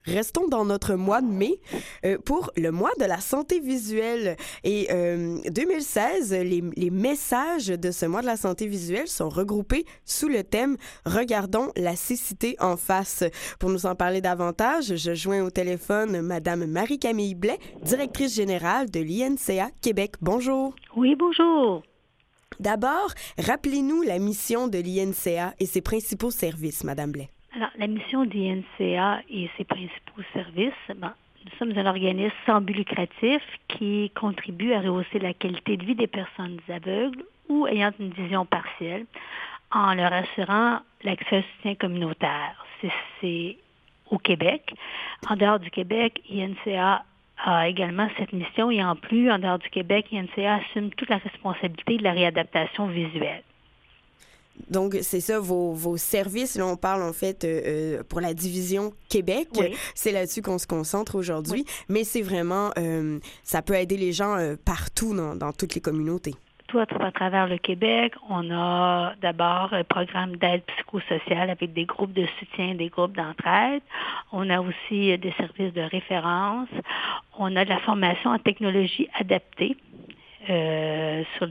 Restons dans notre mois de mai pour le mois de la santé visuelle. Et 2016, les messages de ce mois de la santé visuelle sont regroupés sous le thème « Regardons la cécité en face ». Pour nous en parler davantage, je joins au téléphone Madame Marie-Camille Blais, directrice générale de l'INCA Québec. Bonjour. Oui, bonjour. D'abord, rappelez-nous la mission de l'INCA et ses principaux services, Madame Blais. Alors, la mission de l'INCA et ses principaux services, nous sommes un organisme sans but lucratif qui contribue à rehausser la qualité de vie des personnes aveugles ou ayant une vision partielle en leur assurant l'accès au soutien communautaire. C'est au Québec. En dehors du Québec, INCA a également cette mission et en plus, en dehors du Québec, INCA assume toute la responsabilité de la réadaptation visuelle. Donc, c'est ça, vos services. Là, on parle en fait pour la division Québec. Oui. C'est là-dessus qu'on se concentre aujourd'hui. Oui. Mais c'est vraiment, ça peut aider les gens partout dans toutes les communautés. Tout à travers le Québec, on a d'abord un programme d'aide psychosociale avec des groupes de soutien, des groupes d'entraide. On a aussi des services de référence. On a de la formation en technologie adaptée. Sur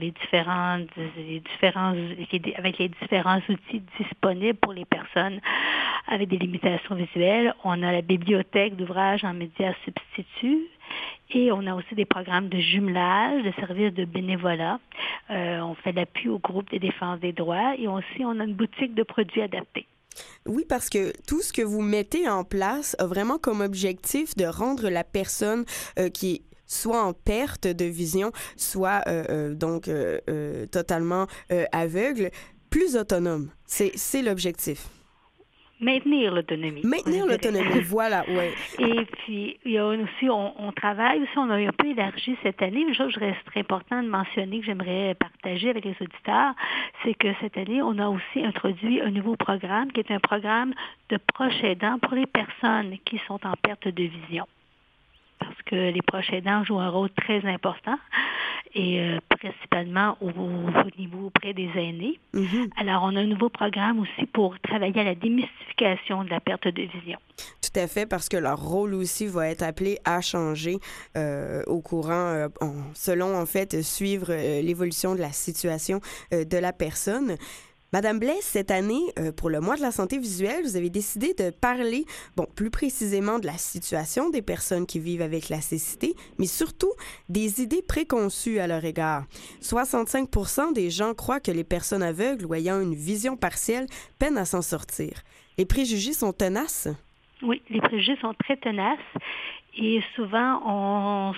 avec les différents outils disponibles pour les personnes avec des limitations visuelles. On a la bibliothèque d'ouvrages en médias substituts et on a aussi des programmes de jumelage, de services de bénévolat. On fait l'appui au groupe de défense des droits et aussi on a une boutique de produits adaptés. Oui, parce que tout ce que vous mettez en place a vraiment comme objectif de rendre la personne qui est soit en perte de vision, soit totalement aveugle, plus autonome. C'est l'objectif. Maintenir l'autonomie. Maintenir l'autonomie, voilà, oui. Et puis, il y a aussi, on travaille aussi, on a un peu élargi cette année. Une chose qui serait important de mentionner, que j'aimerais partager avec les auditeurs, c'est que cette année, on a aussi introduit un nouveau programme qui est un programme de proches aidants pour les personnes qui sont en perte de vision. Parce que les proches aidants jouent un rôle très important et principalement au niveau auprès des aînés. Mm-hmm. Alors, on a un nouveau programme aussi pour travailler à la démystification de la perte de vision. Tout à fait, parce que leur rôle aussi va être appelé à changer au courant, selon, en fait, suivre l'évolution de la situation de la personne. Madame Blais, cette année, pour le mois de la santé visuelle, vous avez décidé de parler, plus précisément de la situation des personnes qui vivent avec la cécité, mais surtout des idées préconçues à leur égard. 65% des gens croient que les personnes aveugles ou ayant une vision partielle peinent à s'en sortir. Les préjugés sont tenaces? Oui, les préjugés sont très tenaces et souvent on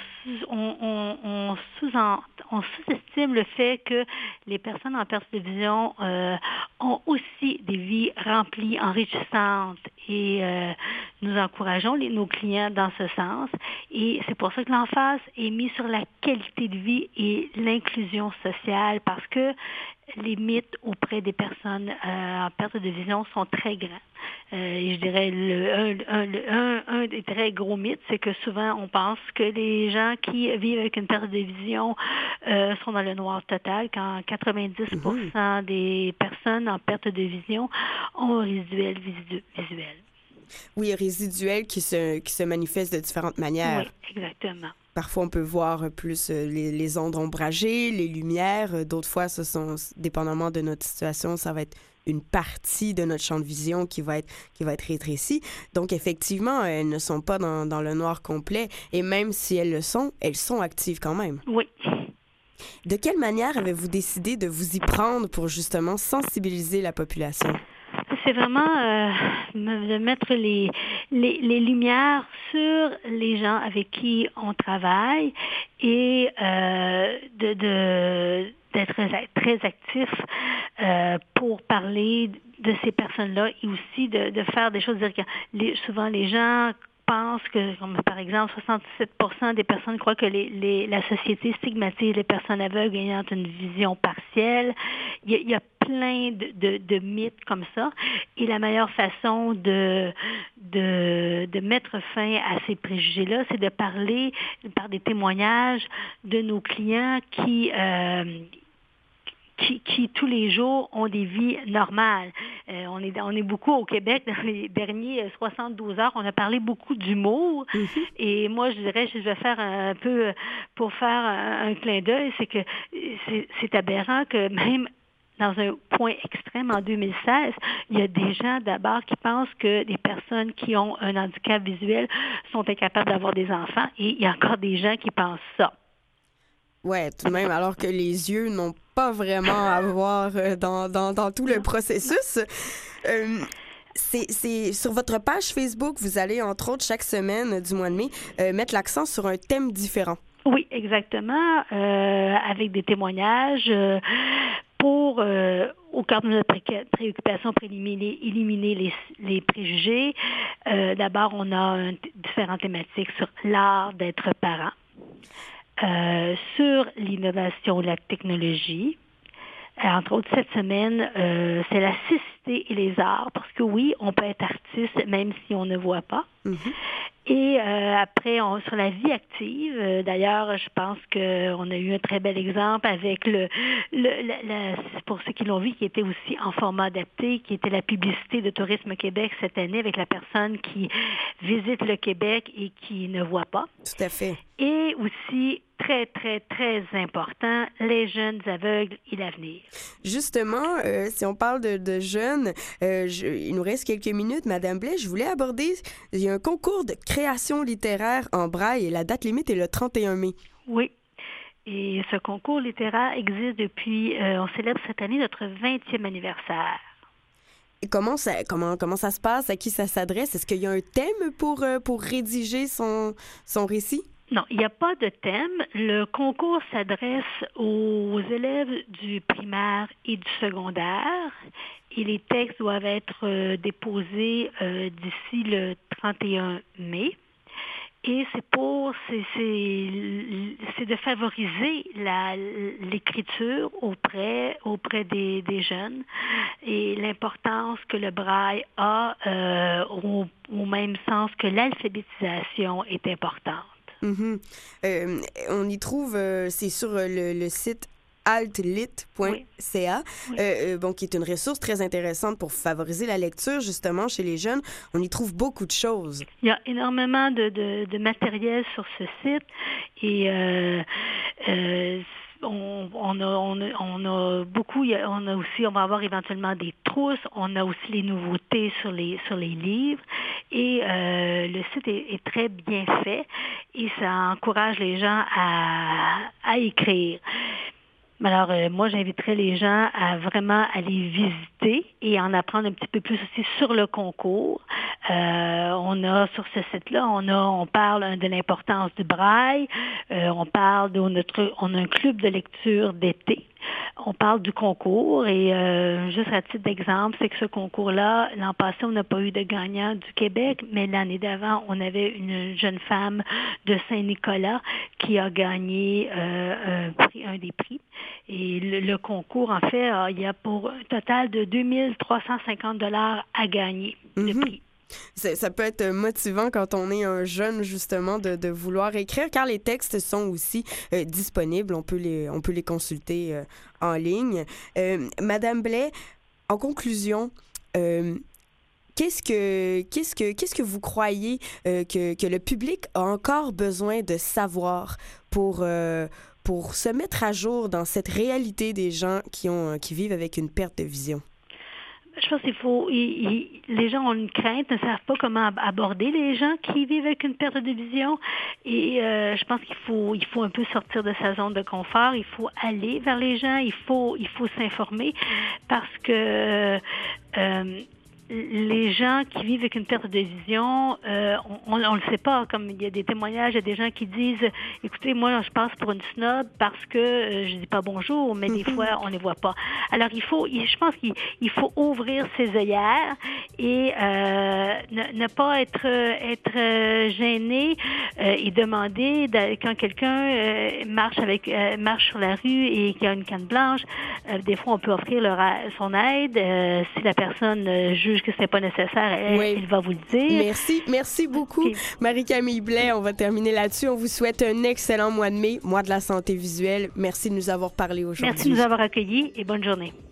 sous-estime le fait que les personnes en perte de vision ont aussi des vies remplies, enrichissantes et nous encourageons nos clients dans ce sens et c'est pour ça que l'emphase est mise sur la qualité de vie et l'inclusion sociale parce que les mythes auprès des personnes en perte de vision sont très grands. Et je dirais un des très gros mythes, c'est que souvent on pense que les gens qui vivent avec une perte de vision sont dans le noir total, quand 90% des personnes en perte de vision ont un résiduel visuel. Oui, résiduel qui se manifeste de différentes manières. Oui, exactement. Parfois, on peut voir plus les ondes ombragées, les lumières. D'autres fois, ce sont, dépendamment de notre situation, ça va être une partie de notre champ de vision qui va être rétrécie. Donc, effectivement, elles ne sont pas dans le noir complet. Et même si elles sont actives quand même. Oui. De quelle manière avez-vous décidé de vous y prendre pour justement sensibiliser la population? C'est vraiment de mettre les lumières sur les gens avec qui on travaille et d'être très actif pour parler de ces personnes-là et aussi de faire des choses. Souvent, les gens pensent que, comme par exemple, 67% des personnes croient que la société stigmatise les personnes aveugles ayant une vision partielle. Il y a plein de mythes comme ça. Et la meilleure façon de mettre fin à ces préjugés-là, c'est de parler par des témoignages de nos clients qui qui tous les jours ont des vies normales. On est beaucoup au Québec dans les derniers 72 heures. On a parlé beaucoup d'humour. Et moi, je dirais, je vais faire un peu pour faire un clin d'œil, c'est que c'est aberrant que même dans un point extrême en 2016, il y a des gens d'abord qui pensent que des personnes qui ont un handicap visuel sont incapables d'avoir des enfants. Et il y a encore des gens qui pensent ça. Ouais, tout de même, alors que les yeux n'ont pas vraiment à voir dans tout le processus. C'est sur votre page Facebook, vous allez, entre autres, chaque semaine du mois de mai, mettre l'accent sur un thème différent. Oui, exactement, avec des témoignages pour, au cœur de notre préoccupation, pour éliminer les préjugés. D'abord, on a différentes thématiques sur l'art d'être parent. Sur l'innovation et la technologie. Entre autres, cette semaine, c'est la cécité et les arts, parce que oui, on peut être artiste même si on ne voit pas. Et après, sur la vie active, d'ailleurs, je pense qu'on a eu un très bel exemple avec pour ceux qui l'ont vu, qui était aussi en format adapté, qui était la publicité de Tourisme Québec cette année avec la personne qui visite le Québec et qui ne voit pas. Tout à fait. Et aussi, très, très, très important, les jeunes aveugles et l'avenir. Justement, si on parle de jeunes, il nous reste quelques minutes. Madame Blais, je voulais aborder, il y a un concours de création littéraire en braille et la date limite est le 31 mai. Oui. Et ce concours littéraire existe depuis, on célèbre cette année notre 20e anniversaire. Et comment ça se passe? À qui ça s'adresse? Est-ce qu'il y a un thème pour rédiger son récit? Non, il n'y a pas de thème. Le concours s'adresse aux élèves du primaire et du secondaire et les textes doivent être déposés d'ici le 31 mai. Et c'est de favoriser l'écriture auprès des jeunes et l'importance que le braille a au même sens que l'alphabétisation est importante. On y trouve, c'est sur le site altlit.ca, qui est une ressource très intéressante pour favoriser la lecture, justement, chez les jeunes. On y trouve beaucoup de choses. Il y a énormément de matériel sur ce site et on a beaucoup, on va avoir éventuellement des trousses, on a aussi les nouveautés sur les livres et le site est très bien fait et ça encourage les gens à écrire. Alors, moi, j'inviterais les gens à vraiment aller visiter et en apprendre un petit peu plus aussi sur le concours. On a sur ce site-là, on parle de l'importance du braille, on a un club de lecture d'été. On parle du concours et juste à titre d'exemple, c'est que ce concours-là, l'an passé, on n'a pas eu de gagnant du Québec, mais l'année d'avant, on avait une jeune femme de Saint-Nicolas qui a gagné un des prix. Et le concours, en fait, il y a pour un total de 2 350 $ à gagner de prix. Ça peut être motivant quand on est un jeune, justement, de vouloir écrire, car les textes sont aussi disponibles. On peut les consulter en ligne. Madame Blais, en conclusion, qu'est-ce que vous croyez que le public a encore besoin de savoir pour se mettre à jour dans cette réalité des gens qui vivent avec une perte de vision? Je pense les gens ont une crainte, ne savent pas comment aborder les gens qui vivent avec une perte de vision. Et je pense qu'il faut un peu sortir de sa zone de confort. Il faut aller vers les gens. Il faut s'informer parce que les gens qui vivent avec une perte de vision, on le sait pas. Comme il y a des témoignages, il y a des gens qui disent, écoutez, moi, je passe pour une snob parce que je dis pas bonjour, mais des fois, on les voit pas. Alors, je pense qu'il faut ouvrir ses œillères et ne pas être gêné et demander quand quelqu'un marche sur la rue et qu'il y a une canne blanche. Des fois, on peut offrir son aide si la personne juge juge que c'est pas nécessaire, elle va vous le dire. Merci beaucoup, Marie-Camille Blais. On va terminer là-dessus. On vous souhaite un excellent mois de mai, mois de la santé visuelle. Merci de nous avoir parlé aujourd'hui. Merci de nous avoir accueillis et bonne journée.